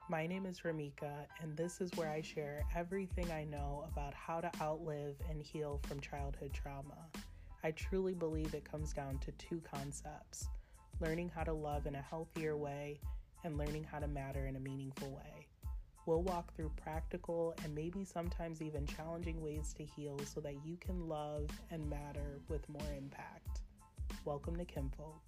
My name is Ramika, and this is where I share everything I know about how to outlive and heal from childhood trauma. I truly believe it comes down to two concepts: learning how to love in a healthier way and learning how to matter in a meaningful way. We'll walk through practical and maybe sometimes even challenging ways to heal so that you can love and matter with more impact. Welcome to Kinfolk.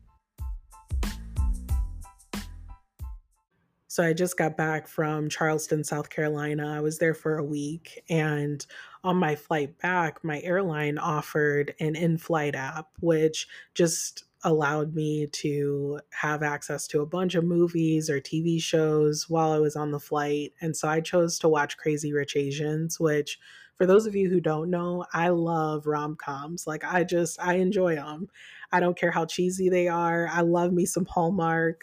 So I just got back from Charleston, South Carolina. I was there for a week. And on my flight back, my airline offered an in flight app, which just allowed me to have access to a bunch of movies or TV shows while I was on the flight. And so I chose to watch Crazy Rich Asians, which, for those of you who don't know, I love rom coms. I enjoy them. I don't care how cheesy they are. I love me some Hallmark.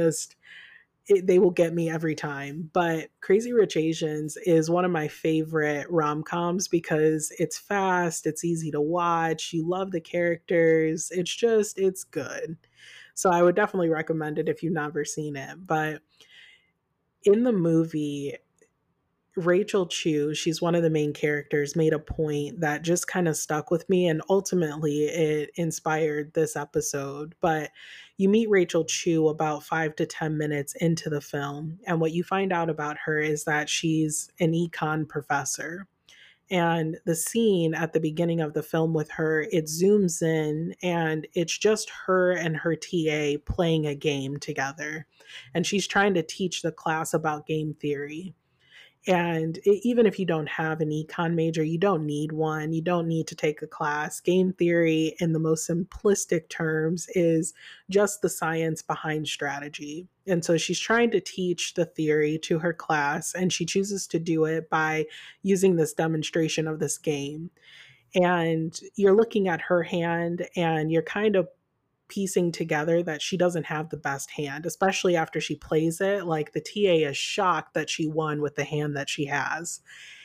They will get me every time. But Crazy Rich Asians is one of my favorite rom coms because it's fast, it's easy to watch, you love the characters. It's good. So I would definitely recommend it if you've never seen it. But in the movie, Rachel Chu, she's one of the main characters, made a point that just kind of stuck with me, and ultimately it inspired this episode. But you meet Rachel Chu about 5 to 10 minutes into the film, and what you find out about her is that she's an econ professor. And the scene at the beginning of the film with her, it zooms in and it's just her and her TA playing a game together. And she's trying to teach the class about game theory. And even if you don't have an econ major, you don't need one. You don't need to take a class. Game theory, in the most simplistic terms, is just the science behind strategy. And so she's trying to teach the theory to her class, and she chooses to do it by using this demonstration of this game. And you're looking at her hand, and you're kind of piecing together that she doesn't have the best hand, especially after she plays it. Like, the TA is shocked that she won with the hand that she has.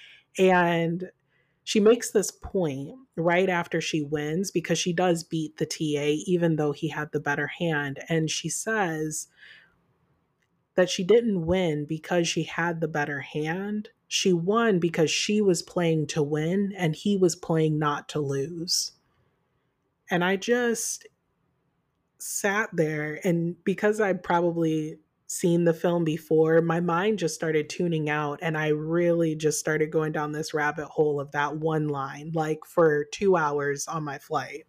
And she makes this point right after she wins because she does beat the TA, even though he had the better hand. And she says that she didn't win because she had the better hand. She won because she was playing to win and he was playing not to lose. And I just sat there, and because I'd probably seen the film before, my mind just started tuning out, and I really just started going down this rabbit hole of that one line, like for 2 hours on my flight.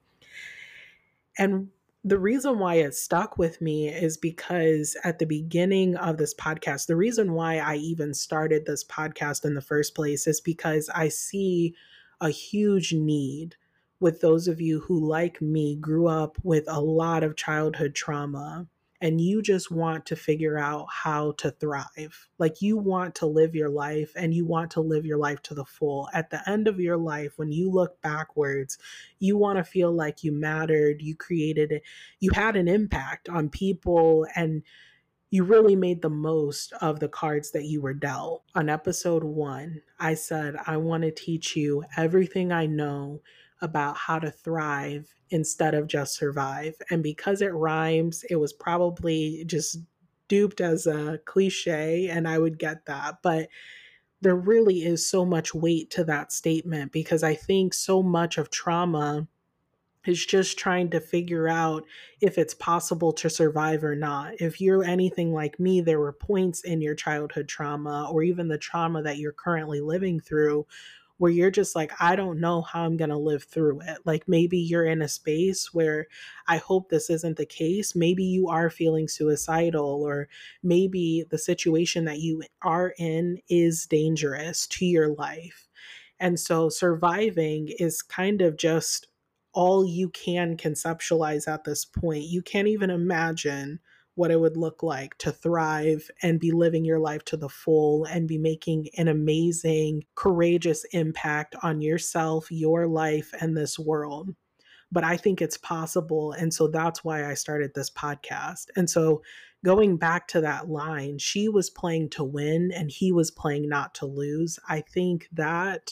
And the reason why it stuck with me is because at the beginning of this podcast, the reason why I even started this podcast in the first place is because I see a huge need with those of you who, like me, grew up with a lot of childhood trauma and you just want to figure out how to thrive. Like, you want to live your life and you want to live your life to the full. At the end of your life, when you look backwards, you want to feel like you mattered, you created it, you had an impact on people, and you really made the most of the cards that you were dealt. On episode 1, I said, I want to teach you everything I know about how to thrive instead of just survive. And because it rhymes, it was probably just duped as a cliche, and I would get that. But there really is so much weight to that statement because I think so much of trauma is just trying to figure out if it's possible to survive or not. If you're anything like me, there were points in your childhood trauma or even the trauma that you're currently living through where you're just like, I don't know how I'm going to live through it. Like, maybe you're in a space where, I hope this isn't the case. Maybe you are feeling suicidal, or maybe the situation that you are in is dangerous to your life. And so surviving is kind of just all you can conceptualize at this point. You can't even imagine what it would look like to thrive and be living your life to the full and be making an amazing, courageous impact on yourself, your life, and this world. But I think it's possible. And so that's why I started this podcast. And so, going back to that line, she was playing to win and he was playing not to lose. I think that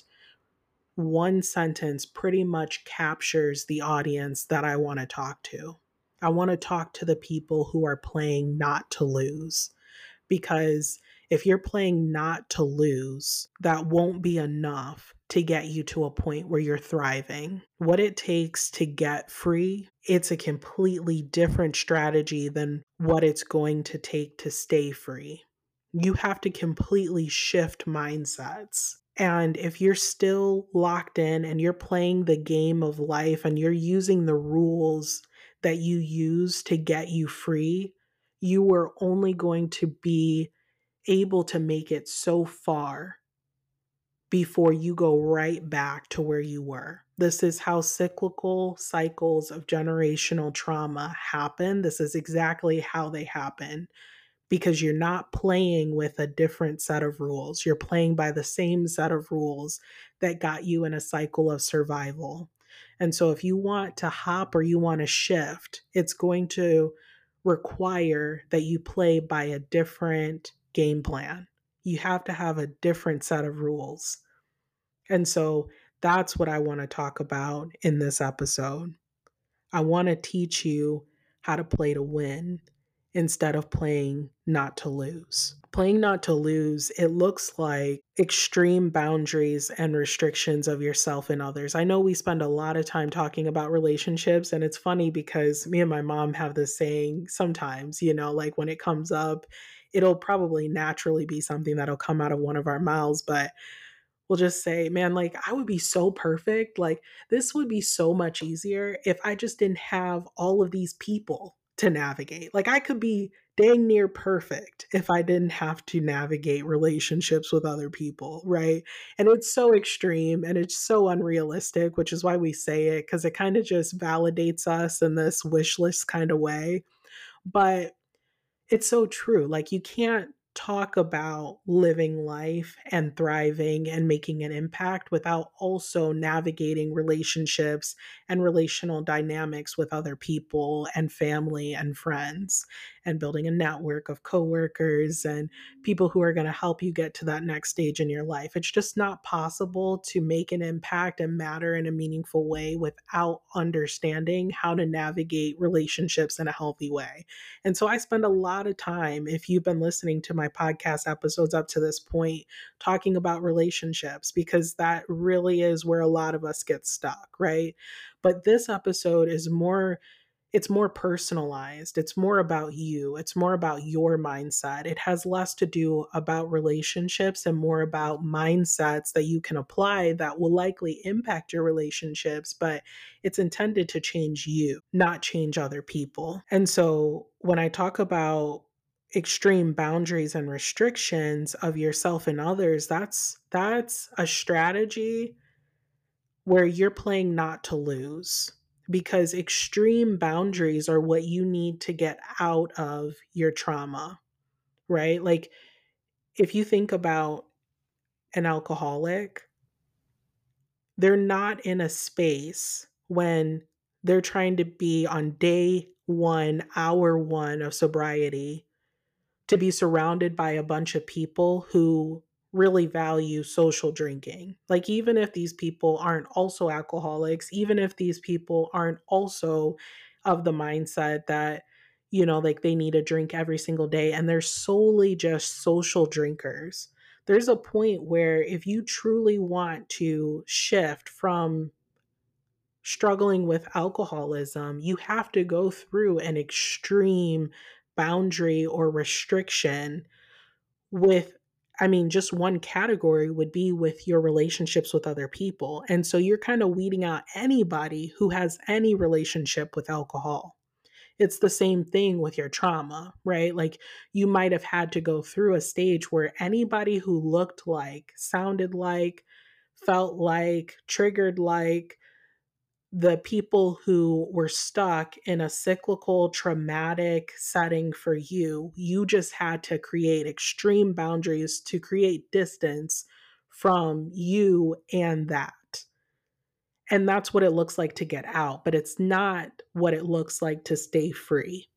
one sentence pretty much captures the audience that I want to talk to. I want to talk to the people who are playing not to lose, because If you're playing not to lose, that won't be enough to get you to a point where you're thriving. What it takes to get free, it's a completely different strategy than what it's going to take to stay free. You have to completely shift mindsets. And if you're still locked in and you're playing the game of life and you're using the rules that you use to get you free, you are only going to be able to make it so far before you go right back to where you were. This is how cyclical cycles of generational trauma happen. This is exactly how they happen because you're not playing with a different set of rules. You're playing by the same set of rules that got you in a cycle of survival. And so if you want to hop or you want to shift, it's going to require that you play by a different game plan. You have to have a different set of rules. And so that's what I want to talk about in this episode. I want to teach you how to play to win instead of playing not to lose. Playing not to lose, it looks like extreme boundaries and restrictions of yourself and others. I know we spend a lot of time talking about relationships, and it's funny because me and my mom have this saying sometimes, like when it comes up, it'll probably naturally be something that'll come out of one of our mouths, but we'll just say, man, like I would be so perfect. Like this would be so much easier if I just didn't have all of these people to navigate. Like I could be dang near perfect if I didn't have to navigate relationships with other people, right? And it's so extreme and it's so unrealistic, which is why we say it, because it kind of just validates us in this wish list kind of way. But it's so true. Like, you can't talk about living life and thriving and making an impact without also navigating relationships and relational dynamics with other people and family and friends and building a network of coworkers and people who are going to help you get to that next stage in your life. It's just not possible to make an impact and matter in a meaningful way without understanding how to navigate relationships in a healthy way. And so I spend a lot of time, if you've been listening to my podcast episodes up to this point, talking about relationships, because that really is where a lot of us get stuck, right? But this episode is it's more personalized. It's more about you. It's more about your mindset. It has less to do about relationships and more about mindsets that you can apply that will likely impact your relationships, but it's intended to change you, not change other people. And so when I talk about extreme boundaries and restrictions of yourself and others, that's a strategy where you're playing not to lose, because extreme boundaries are what you need to get out of your trauma, right? Like if you think about an alcoholic, they're not in a space when they're trying to be on day one, hour one of sobriety, to be surrounded by a bunch of people who really value social drinking. Like, even if these people aren't also alcoholics, even if these people aren't also of the mindset that, like they need a drink every single day and they're solely just social drinkers, there's a point where if you truly want to shift from struggling with alcoholism, you have to go through an extreme boundary or restriction with, just one category would be with your relationships with other people. And so you're kind of weeding out anybody who has any relationship with alcohol. It's the same thing with your trauma, right? Like you might have had to go through a stage where anybody who looked like, sounded like, felt like, triggered like the people who were stuck in a cyclical traumatic setting for you, you just had to create extreme boundaries to create distance from you and that. And that's what it looks like to get out, but it's not what it looks like to stay free.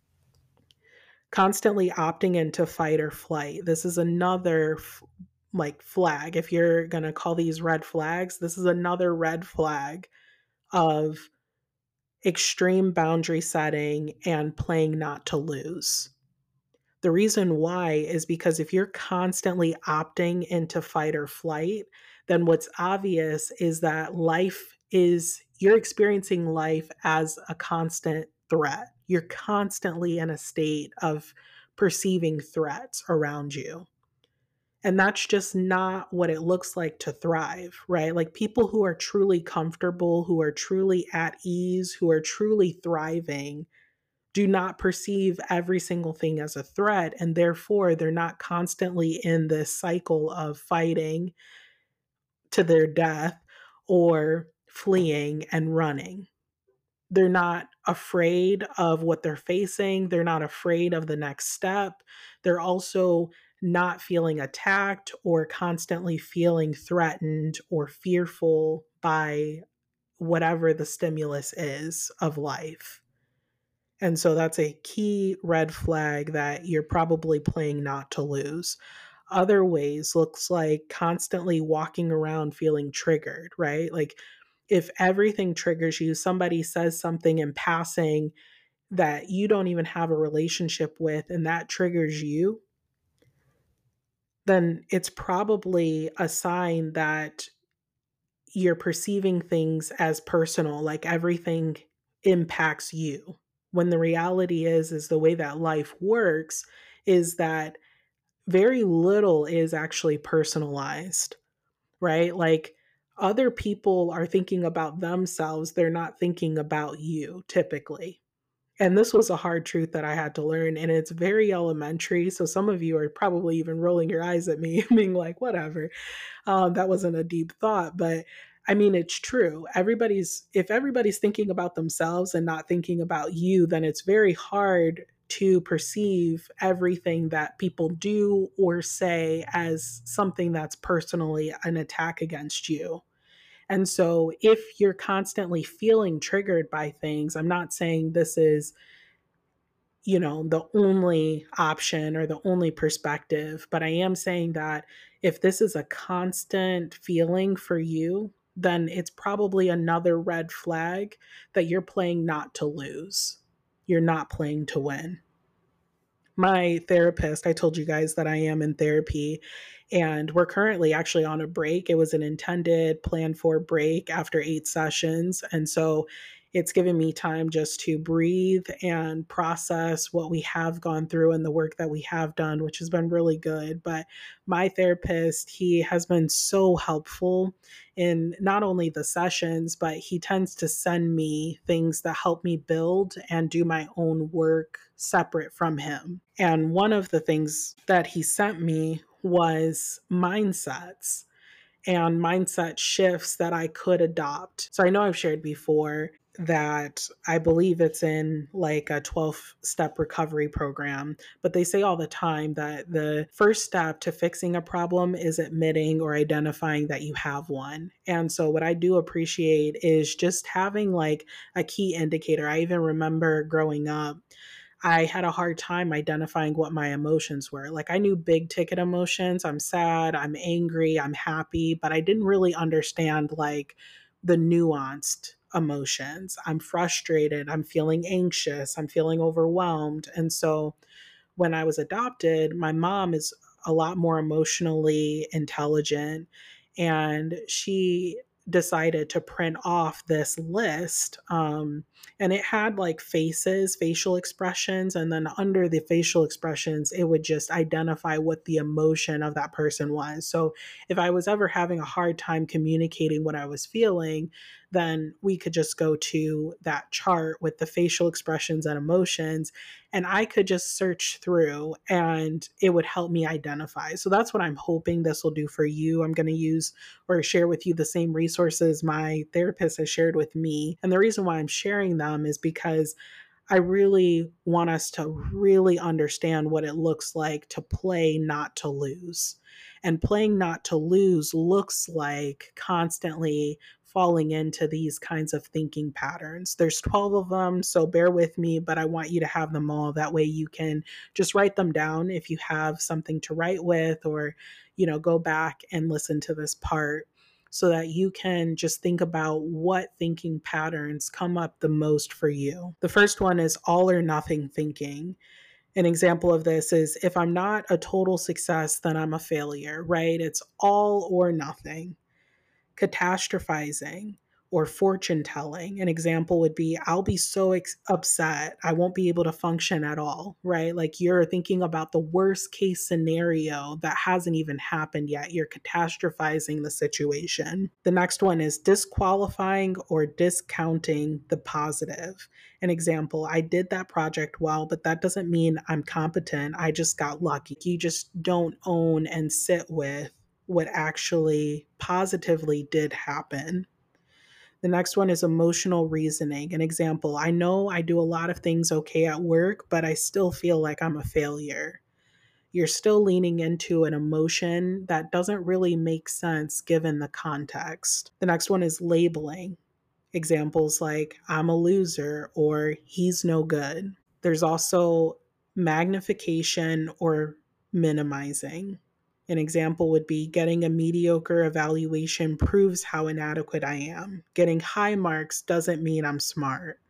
Constantly opting into fight or flight. This is another flag. If you're going to call these red flags, this is another red flag of extreme boundary setting and playing not to lose. The reason why is because if you're constantly opting into fight or flight, then what's obvious is that you're experiencing life as a constant threat. You're constantly in a state of perceiving threats around you. And that's just not what it looks like to thrive, right? Like people who are truly comfortable, who are truly at ease, who are truly thriving, do not perceive every single thing as a threat. And therefore, they're not constantly in this cycle of fighting to their death or fleeing and running. They're not afraid of what they're facing. They're not afraid of the next step. They're also not feeling attacked or constantly feeling threatened or fearful by whatever the stimulus is of life. And so that's a key red flag that you're probably playing not to lose. Other ways looks like constantly walking around feeling triggered, right? Like if everything triggers you, somebody says something in passing that you don't even have a relationship with and that triggers you, then it's probably a sign that you're perceiving things as personal, like everything impacts you. When the reality is the way that life works is that very little is actually personalized, right? Like other people are thinking about themselves, they're not thinking about you typically. And this was a hard truth that I had to learn. And it's very elementary. So some of you are probably even rolling your eyes at me, being like, whatever. That wasn't a deep thought. But I mean, it's true. If everybody's thinking about themselves and not thinking about you, then it's very hard to perceive everything that people do or say as something that's personally an attack against you. And so if you're constantly feeling triggered by things, I'm not saying this is, the only option or the only perspective, but I am saying that if this is a constant feeling for you, then it's probably another red flag that you're playing not to lose. You're not playing to win. My therapist, I told you guys that I am in therapy, and we're currently actually on a break. It was an intended, planned for break after 8 sessions. And so it's given me time just to breathe and process what we have gone through and the work that we have done, which has been really good. But my therapist, he has been so helpful in not only the sessions, but he tends to send me things that help me build and do my own work separate from him. And one of the things that he sent me was mindsets and mindset shifts that I could adopt. So I know I've shared before that I believe it's in like a 12-step recovery program, but they say all the time that the first step to fixing a problem is admitting or identifying that you have one. And so what I do appreciate is just having like a key indicator. I even remember growing up, I had a hard time identifying what my emotions were. Like I knew big ticket emotions. I'm sad, I'm angry, I'm happy, but I didn't really understand like the nuanced emotions. I'm frustrated, I'm feeling anxious, I'm feeling overwhelmed. And so when I was adopted, my mom is a lot more emotionally intelligent, and she decided to print off this list. And it had like facial expressions, and then under the facial expressions, it would just identify what the emotion of that person was. So if I was ever having a hard time communicating what I was feeling, then we could just go to that chart with the facial expressions and emotions, and I could just search through and it would help me identify. So that's what I'm hoping this will do for you. I'm going to use or share with you the same resources my therapist has shared with me. And the reason why I'm sharing them is because I really want us to really understand what it looks like to play not to lose. And playing not to lose looks like constantly falling into these kinds of thinking patterns. There's 12 of them, so bear with me, but I want you to have them all. That way you can just write them down if you have something to write with, or, go back and listen to this part so that you can just think about what thinking patterns come up the most for you. The first one is all or nothing thinking. An example of this is if I'm not a total success, then I'm a failure, right? It's all or nothing. Catastrophizing or fortune telling. An example would be I'll be so upset, I won't be able to function at all, right? Like you're thinking about the worst case scenario that hasn't even happened yet. You're catastrophizing the situation. The next one is disqualifying or discounting the positive. An example, I did that project well, but that doesn't mean I'm competent. I just got lucky. You just don't own and sit with what actually positively did happen. The next one is emotional reasoning. An example, I know I do a lot of things okay at work, but I still feel like I'm a failure. You're still leaning into an emotion that doesn't really make sense given the context. The next one is labeling. Examples like, I'm a loser or he's no good. There's also magnification or minimizing. An example would be getting a mediocre evaluation proves how inadequate I am. Getting high marks doesn't mean I'm smart.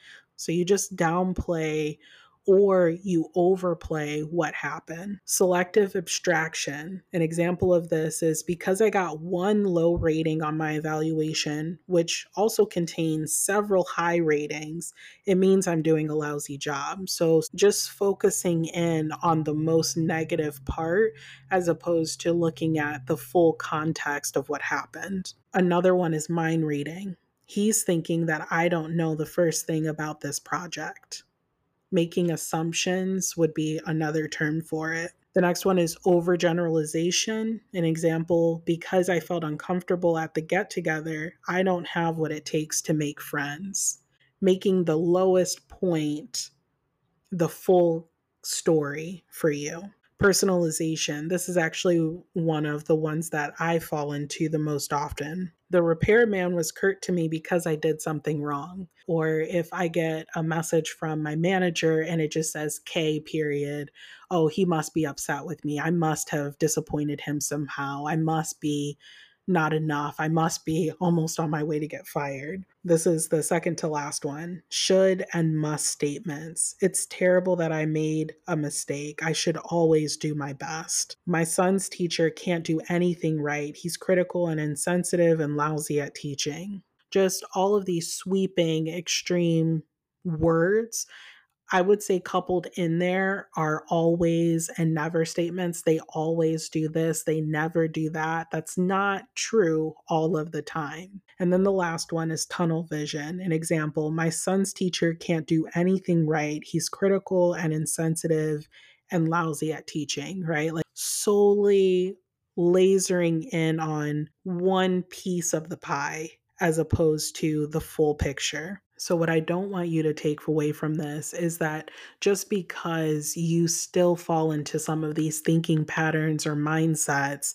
So you just downplay or you overplay what happened. Selective abstraction. An example of this is because I got one low rating on my evaluation, which also contains several high ratings, it means I'm doing a lousy job. So just focusing in on the most negative part as opposed to looking at the full context of what happened. Another one is mind reading. He's thinking that I don't know the first thing about this project. Making assumptions would be another term for it. The next one is overgeneralization. An example, because I felt uncomfortable at the get together, I don't have what it takes to make friends. Making the lowest point the full story for you. Personalization. This is actually one of the ones that I fall into the most often. The repairman was curt to me because I did something wrong. Or if I get a message from my manager and it just says K period, oh, he must be upset with me. I must have disappointed him somehow. I must be not enough. I must be almost on my way to get fired. This is the second to last one. Should and must statements. It's terrible that I made a mistake. I should always do my best. My son's teacher can't do anything right. He's critical and insensitive and lousy at teaching. Just all of these sweeping, extreme words, I would say coupled in there are always and never statements. They always do this, they never do that. That's not true all of the time. And then the last one is tunnel vision. An example, my son's teacher can't do anything right. He's critical and insensitive and lousy at teaching, right? Like solely lasering in on one piece of the pie as opposed to the full picture. So, what I don't want you to take away from this is that just because you still fall into some of these thinking patterns or mindsets,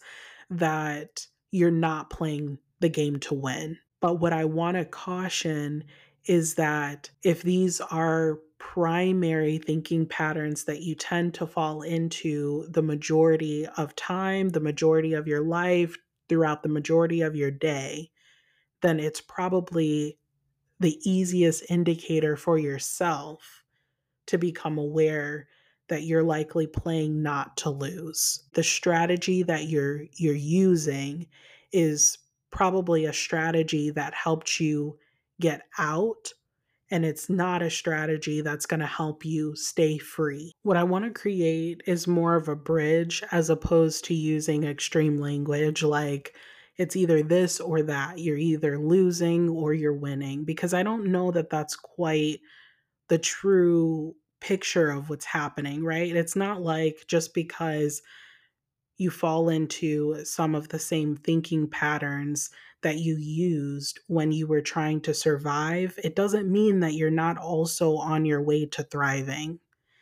that you're not playing the game to win. But what I want to caution is that if these are primary thinking patterns that you tend to fall into the majority of time, the majority of your life, throughout the majority of your day, then it's probably the easiest indicator for yourself to become aware that you're likely playing not to lose. The strategy that you're using is probably a strategy that helped you get out, and it's not a strategy that's going to help you stay free. What I want to create is more of a bridge as opposed to using extreme language like it's either this or that. You're either losing or you're winning, because I don't know that that's quite the true picture of what's happening, right? It's not like just because you fall into some of the same thinking patterns that you used when you were trying to survive, it doesn't mean that you're not also on your way to thriving.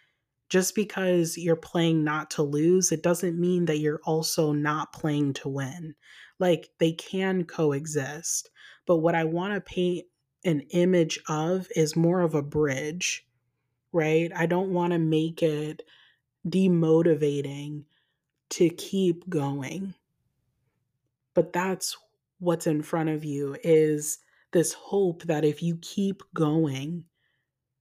Just because you're playing not to lose, it doesn't mean that you're also not playing to win. Like they can coexist. But what I want to paint an image of is more of a bridge, right? I don't want to make it demotivating to keep going. But that's what's in front of you is this hope that if you keep going,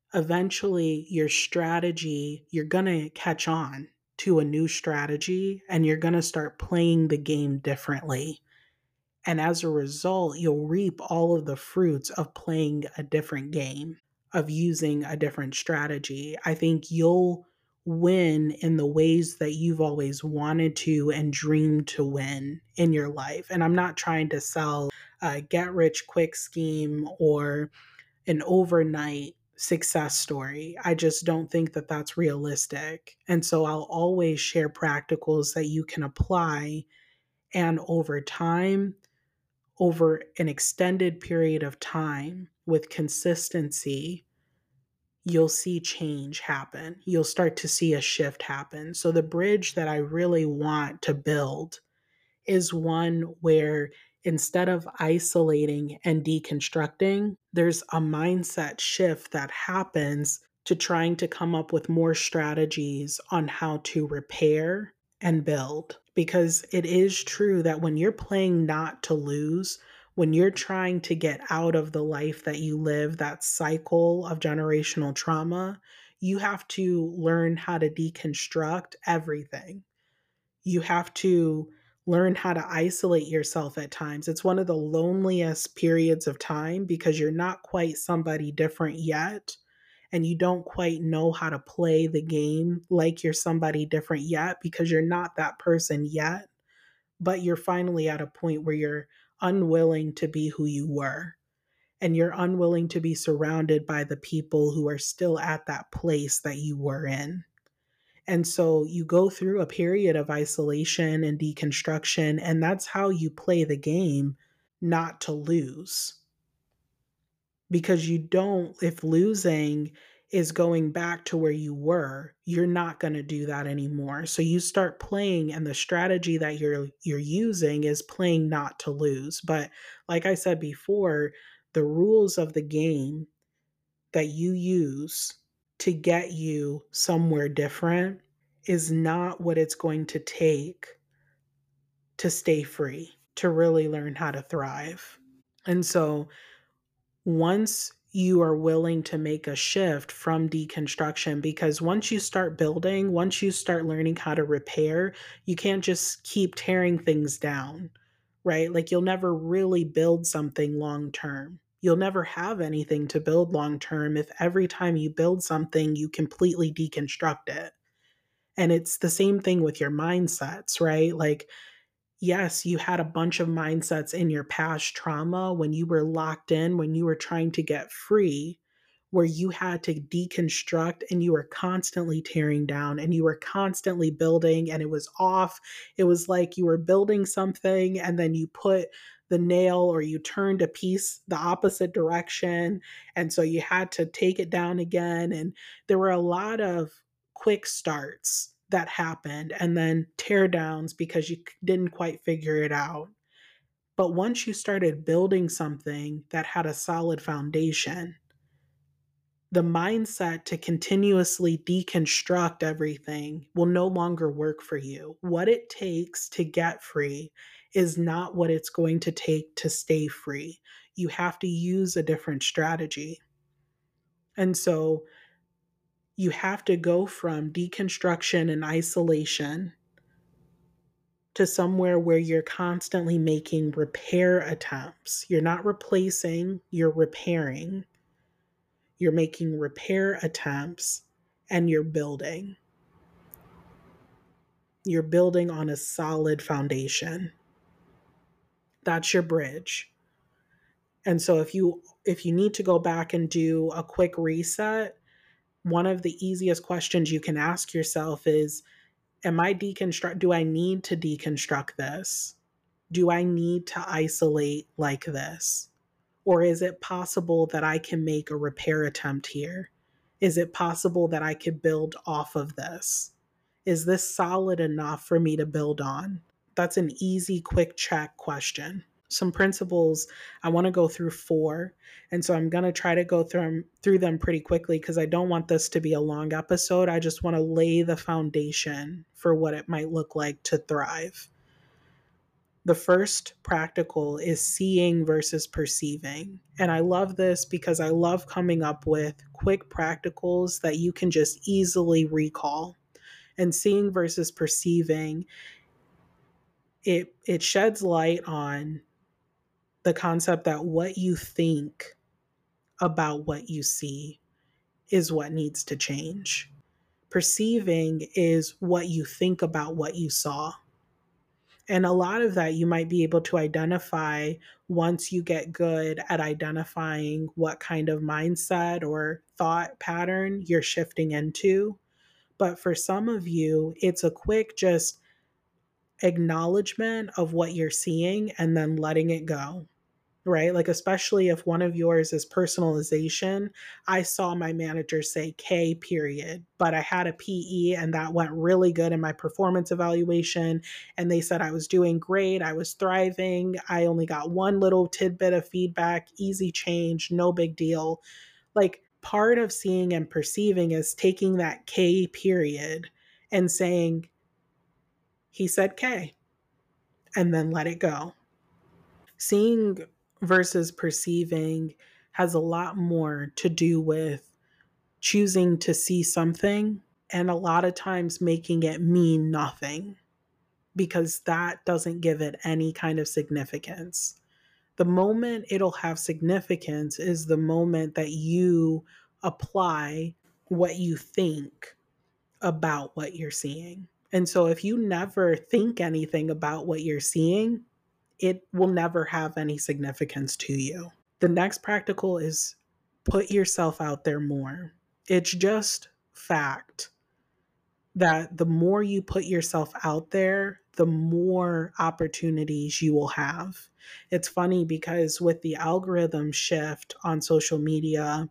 eventually your strategy, you're going to catch on to a new strategy and you're going to start playing the game differently. And as a result, you'll reap all of the fruits of playing a different game, of using a different strategy. I think you'll win in the ways that you've always wanted to and dreamed to win in your life. And I'm not trying to sell a get rich quick scheme or an overnight success story. I just don't think that that's realistic. And so I'll always share practicals that you can apply. And over time, over an extended period of time with consistency, you'll see change happen. You'll start to see a shift happen. So, the bridge that I really want to build is one where instead of isolating and deconstructing, there's a mindset shift that happens to trying to come up with more strategies on how to repair and build. Because it is true that when you're playing not to lose, when you're trying to get out of the life that you live, that cycle of generational trauma, you have to learn how to deconstruct everything. You have to learn how to isolate yourself at times. It's one of the loneliest periods of time because you're not quite somebody different yet. And you don't quite know how to play the game like you're somebody different yet because you're not that person yet. But you're finally at a point where you're unwilling to be who you were. And you're unwilling to be surrounded by the people who are still at that place that you were in. And so you go through a period of isolation and deconstruction, and that's how you play the game, not to lose. Because you don't, if losing is going back to where you were, you're not going to do that anymore. So you start playing, and the strategy that you're using is playing not to lose. But like I said before, the rules of the game that you use to get you somewhere different is not what it's going to take to stay free, to really learn how to thrive. And so once you are willing to make a shift from deconstruction, because once you start building, once you start learning how to repair, you can't just keep tearing things down, right? Like you'll never really build something long term. You'll never have anything to build long term if every time you build something, you completely deconstruct it. And it's the same thing with your mindsets, right? Like, yes, you had a bunch of mindsets in your past trauma when you were locked in, when you were trying to get free, where you had to deconstruct and you were constantly tearing down and you were constantly building and it was off. It was like you were building something and then you put the nail or you turned a piece the opposite direction. And so you had to take it down again. And there were a lot of quick starts that happened and then tear downs because you didn't quite figure it out. But once you started building something that had a solid foundation, the mindset to continuously deconstruct everything will no longer work for you. What it takes to get free is not what it's going to take to stay free. You have to use a different strategy. And so you have to go from deconstruction and isolation to somewhere where you're constantly making repair attempts. You're not replacing, you're repairing. You're making repair attempts and you're building. You're building on a solid foundation. That's your bridge. And so if you need to go back and do a quick reset, one of the easiest questions you can ask yourself is, do I need to deconstruct this? Do I need to isolate like this? Or is it possible that I can make a repair attempt here? Is it possible that I could build off of this? Is this solid enough for me to build on? That's an easy, quick check question. Some principles, I want to go through 4. And so I'm going to try to go through them pretty quickly because I don't want this to be a long episode. I just want to lay the foundation for what it might look like to thrive. The first practical is seeing versus perceiving. And I love this because I love coming up with quick practicals that you can just easily recall. And seeing versus perceiving, it sheds light on the concept that what you think about what you see is what needs to change. Perceiving is what you think about what you saw. And a lot of that you might be able to identify once you get good at identifying what kind of mindset or thought pattern you're shifting into. But for some of you, it's a quick just acknowledgement of what you're seeing and then letting it go, right? Like, especially if one of yours is personalization. I saw my manager say K period, but I had a PE and that went really good in my performance evaluation. And they said I was doing great. I was thriving. I only got one little tidbit of feedback, easy change, no big deal. Like, part of seeing and perceiving is taking that K period and saying, he said K, and then let it go. Seeing versus perceiving has a lot more to do with choosing to see something and a lot of times making it mean nothing because that doesn't give it any kind of significance. The moment it'll have significance is the moment that you apply what you think about what you're seeing. And so if you never think anything about what you're seeing, it will never have any significance to you. The next practical is put yourself out there more. It's just fact that the more you put yourself out there, the more opportunities you will have. It's funny because with the algorithm shift on social media,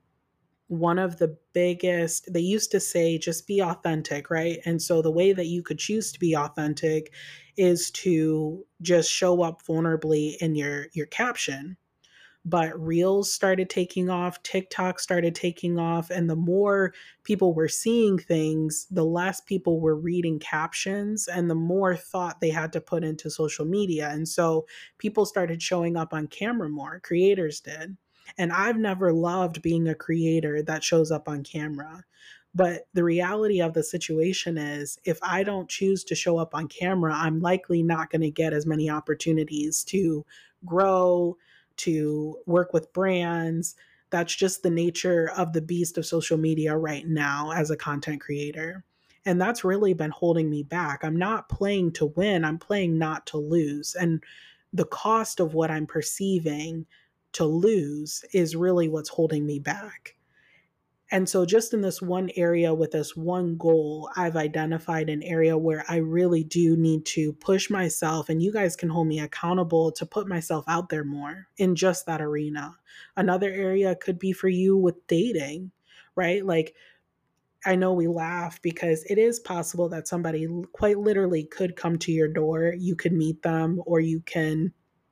one of the biggest, they used to say just be authentic, right? And so the way that you could choose to be authentic is to just show up vulnerably in your caption. But Reels started taking off, TikTok started taking off, and the more people were seeing things, the less people were reading captions and the more thought they had to put into social media. And so people started showing up on camera more, creators did. And I've never loved being a creator that shows up on camera. But the reality of the situation is, if I don't choose to show up on camera, I'm likely not going to get as many opportunities to grow, to work with brands. That's just the nature of the beast of social media right now as a content creator. And that's really been holding me back. I'm not playing to win, I'm playing not to lose. And the cost of what I'm perceiving to lose is really what's holding me back. And so, just in this one area with this one goal, I've identified an area where I really do need to push myself, and you guys can hold me accountable to put myself out there more in just that arena. Another area could be for you with dating, right? Like, I know we laugh because it is possible that somebody quite literally could come to your door. You could meet them, or you can,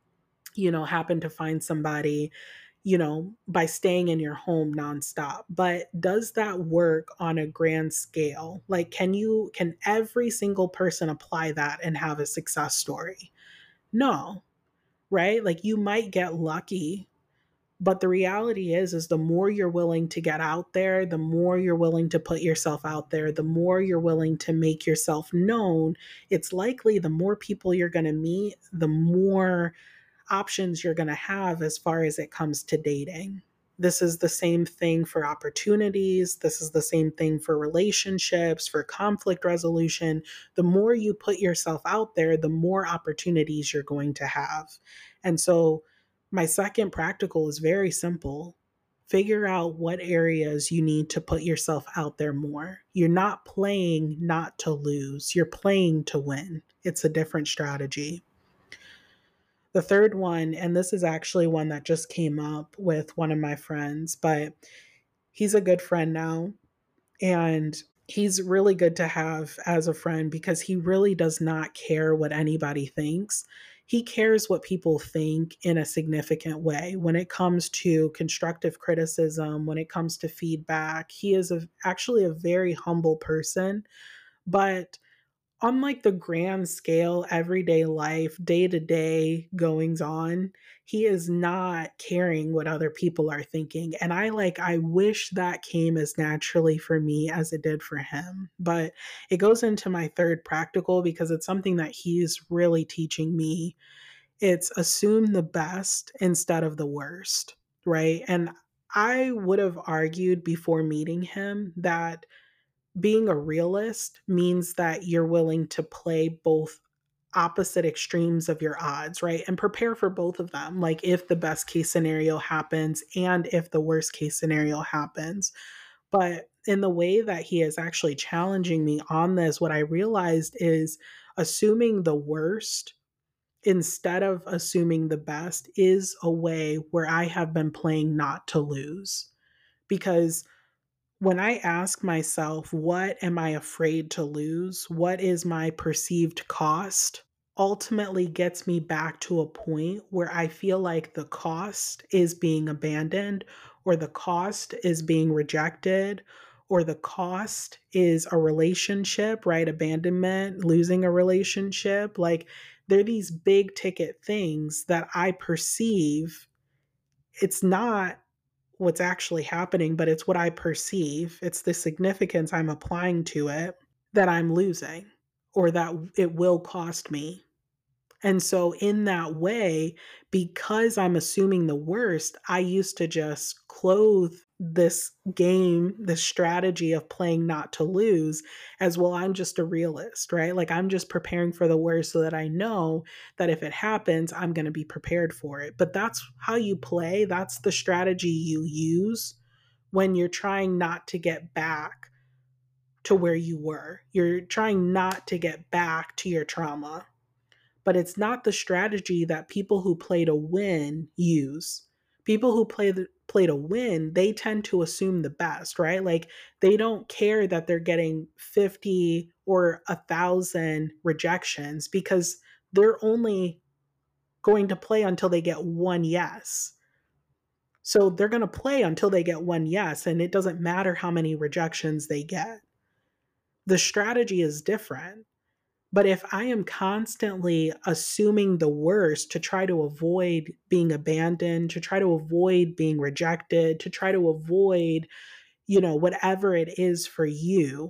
happen to find somebody, by staying in your home nonstop. But does that work on a grand scale? Like, can every single person apply that and have a success story? No, right? Like, you might get lucky, but the reality is the more you're willing to get out there, the more you're willing to put yourself out there, the more you're willing to make yourself known, it's likely the more people you're going to meet, the more options you're going to have as far as it comes to dating. This is the same thing for opportunities. This is the same thing for relationships, for conflict resolution. The more you put yourself out there, the more opportunities you're going to have. And so, my second practical is very simple. Figure out what areas you need to put yourself out there more. You're not playing not to lose, you're playing to win. It's a different strategy. The third one, and this is actually one that just came up with one of my friends, but he's a good friend now. And he's really good to have as a friend because he really does not care what anybody thinks. He cares what people think in a significant way. When it comes to constructive criticism, when it comes to feedback, he is actually a very humble person. But on like the grand scale, everyday life, day to day goings on, he is not caring what other people are thinking. And I wish that came as naturally for me as it did for him. But it goes into my third practical because it's something that he's really teaching me. It's assume the best instead of the worst, right? And I would have argued before meeting him that being a realist means that you're willing to play both opposite extremes of your odds, right? And prepare for both of them. Like if the best case scenario happens and if the worst case scenario happens. But in the way that he is actually challenging me on this, what I realized is assuming the worst instead of assuming the best is a way where I have been playing not to lose. Because when I ask myself, what am I afraid to lose? What is my perceived cost? Ultimately gets me back to a point where I feel like the cost is being abandoned, or the cost is being rejected, or the cost is a relationship, right? Abandonment, losing a relationship. Like, they're these big ticket things that I perceive. It's not what's actually happening, but it's what I perceive. It's the significance I'm applying to it that I'm losing or that it will cost me. And so, in that way, because I'm assuming the worst, I used to just clothe this game, this strategy of playing not to lose as well. I'm just a realist, right? Like I'm just preparing for the worst so that I know that if it happens, I'm going to be prepared for it. But that's how you play. That's the strategy you use when you're trying not to get back to where you were. You're trying not to get back to your trauma, but it's not the strategy that people who play to win use. People who play to win, they tend to assume the best, right? Like they don't care that they're getting 50 or 1,000 rejections because they're only going to play until they get one yes. So they're going to play until they get one yes, and it doesn't matter how many rejections they get. The strategy is different. But if I am constantly assuming the worst to try to avoid being abandoned, to try to avoid being rejected, to try to avoid, whatever it is for you,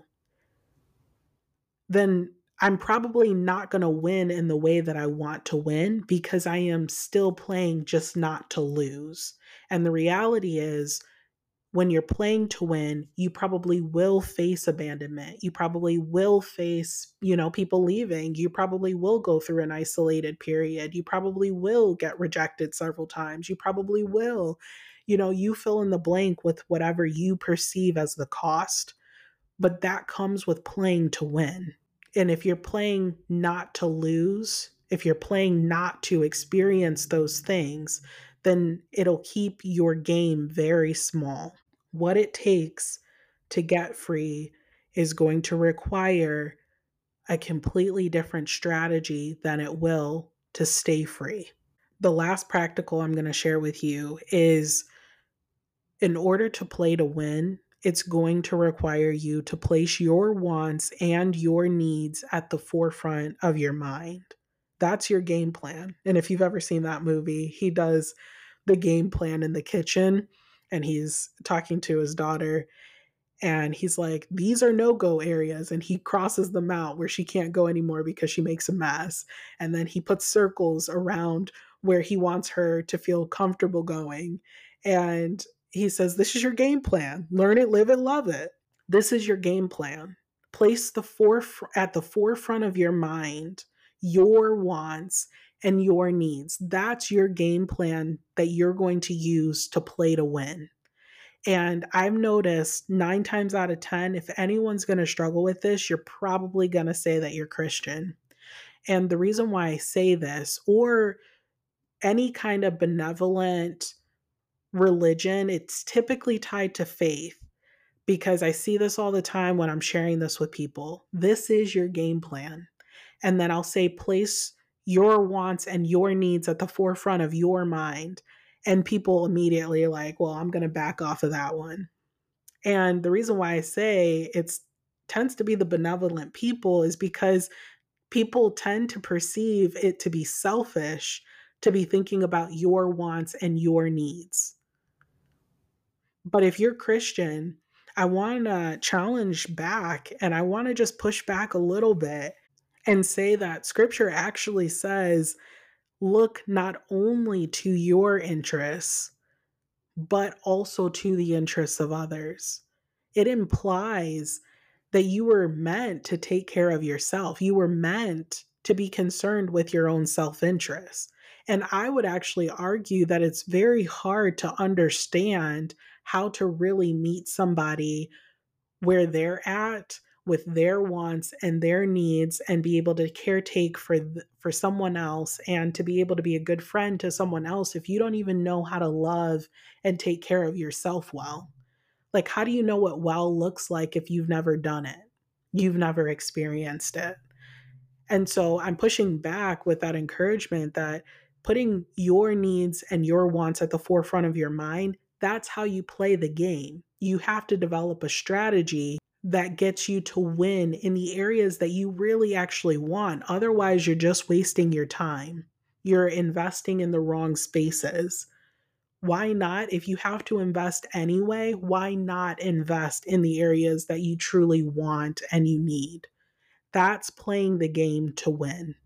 then I'm probably not going to win in the way that I want to win because I am still playing just not to lose. And the reality is, when you're playing to win, you probably will face abandonment. You probably will face, people leaving. You probably will go through an isolated period. You probably will get rejected several times. You probably will, you fill in the blank with whatever you perceive as the cost, but that comes with playing to win. And if you're playing not to lose, if you're playing not to experience those things, then it'll keep your game very small. What it takes to get free is going to require a completely different strategy than it will to stay free. The last practical I'm going to share with you is, in order to play to win, it's going to require you to place your wants and your needs at the forefront of your mind. That's your game plan. And if you've ever seen that movie, he does the game plan in the kitchen and he's talking to his daughter and he's like, these are no-go areas. And he crosses them out where she can't go anymore because she makes a mess. And then he puts circles around where he wants her to feel comfortable going. And he says, this is your game plan. Learn it, live it, love it. This is your game plan. Place at the forefront of your mind your wants and your needs. That's your game plan that you're going to use to play to win. And I've noticed 9 times out of 10, if anyone's going to struggle with this, you're probably going to say that you're Christian. And the reason why I say this, or any kind of benevolent religion, it's typically tied to faith, because I see this all the time when I'm sharing this with people. This is your game plan. And then I'll say, place your wants and your needs at the forefront of your mind. And people immediately are like, well, I'm going to back off of that one. And the reason why I say it's tends to be the benevolent people is because people tend to perceive it to be selfish to be thinking about your wants and your needs. But if you're Christian, I want to challenge back and I want to just push back a little bit and say that scripture actually says, look not only to your interests, but also to the interests of others. It implies that you were meant to take care of yourself. You were meant to be concerned with your own self interest. And I would actually argue that it's very hard to understand how to really meet somebody where they're at with their wants and their needs and be able to caretake for someone else and to be able to be a good friend to someone else if you don't even know how to love and take care of yourself well. Like, how do you know what well looks like if you've never done it? You've never experienced it. And so I'm pushing back with that encouragement that putting your needs and your wants at the forefront of your mind, that's how you play the game. You have to develop a strategy that gets you to win in the areas that you really actually want. Otherwise, you're just wasting your time. You're investing in the wrong spaces. Why not? If you have to invest anyway, why not invest in the areas that you truly want and you need? That's playing the game to win.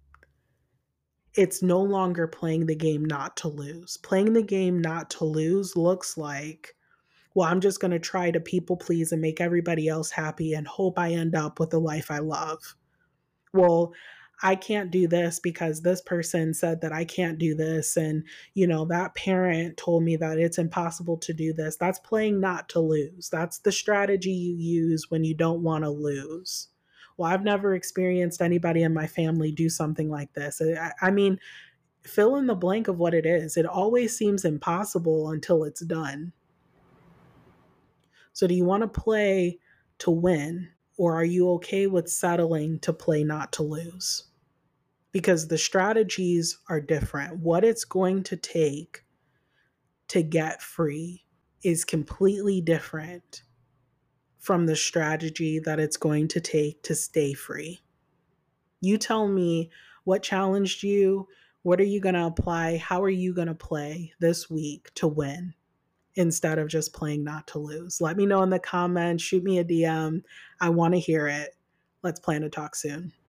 It's no longer playing the game not to lose. Playing the game not to lose looks like, well, I'm just going to try to people please and make everybody else happy and hope I end up with the life I love. Well, I can't do this because this person said that I can't do this. And, that parent told me that it's impossible to do this. That's playing not to lose. That's the strategy you use when you don't want to lose. Well, I've never experienced anybody in my family do something like this. I mean, fill in the blank of what it is. It always seems impossible until it's done. So, do you want to play to win, or are you okay with settling to play not to lose? Because the strategies are different. What it's going to take to get free is completely different from the strategy that it's going to take to stay free. You tell me what challenged you. What are you going to apply? How are you going to play this week to win instead of just playing not to lose? Let me know in the comments. Shoot me a DM. I want to hear it. Let's plan to talk soon.